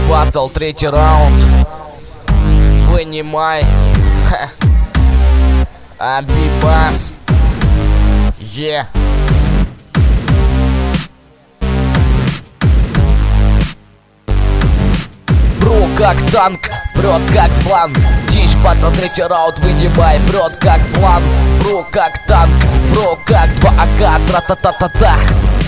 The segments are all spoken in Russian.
Батл, третий раунд. Вынимай. Абибас. Е. Бро как танк, прет как план. Дичь, батл, третий раунд, вынимай. Прет как план. Бро как танк, бро как 2 АК. Тра-та-та-та-та.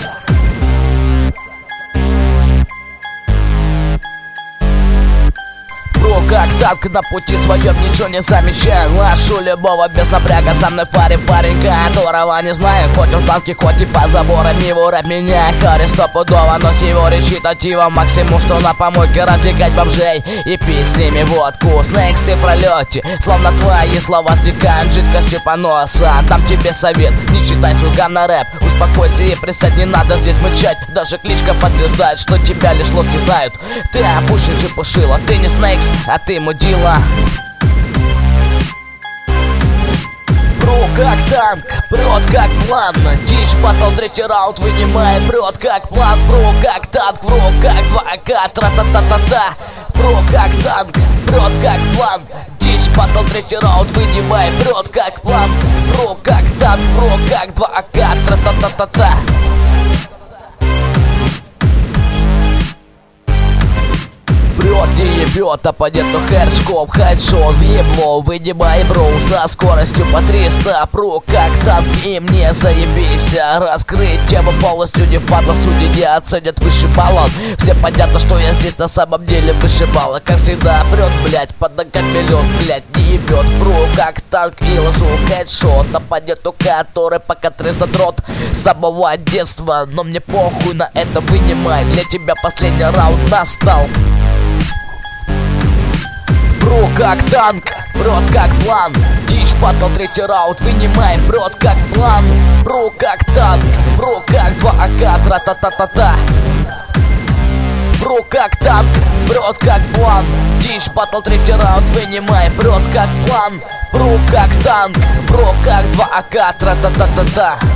Как танк на пути своем, ничего не замечаю. Ношу любого без напряга, со мной парень, которого не знаю. Хоть он в танке, хоть и по заборам его рэп меня Хари стопудово, но с его речитативом максимум, что на помойке развлекать бомжей и пить с ними водку. Снэкс, ты в пролете, словно твои слова стекают жидкостью по носам. Там тебе совет, не читай свой гам рэп. Успокойся и присядь, не надо здесь мычать. Даже кличка подтверждает, что тебя лишь лодки знают. Ты опущен чепушила, ты не Снэкс, а ты мудила. Бро как танк, прет как план. Дичь, батл, третий раунд, вынимай. Прет как план, бро как танк, бро как 2 АК. Тра-та-та-та-та. Бро как танк, прет как план. Дичь, батл, третий раунд, вынимай. Прет как план, бро как танк, бро как 2 АК. Тра-та-та-та-та. Прет не ебет, а по нету хедшкоп, хедшот, ебло, вынимай, бро, за скоростью по 300, про как танк, и мне заебись. Раскрыть тему полностью не впадло, судьи не оценят выше баллон. Всем понятно, что я здесь на самом деле выше балла. Как всегда прет, блять, под ногами лед, блять, не ебет. Про как танк и ложу хедшот, а по нету который пока задрот с самого детства. Но мне похуй на это, вынимай, для тебя последний раунд настал. Бро как танк, прет как план. Дичь, батл, третий раунд, вынимай. Прет как план, бро как танк, бро как 2 АК. Тра-та-та-та-та. Бро как танк, прет как план. Дичь, батл, третий раунд, вынимай. Прет как план, бро как танк, бро как 2 АК. Тра-та-та-та-та.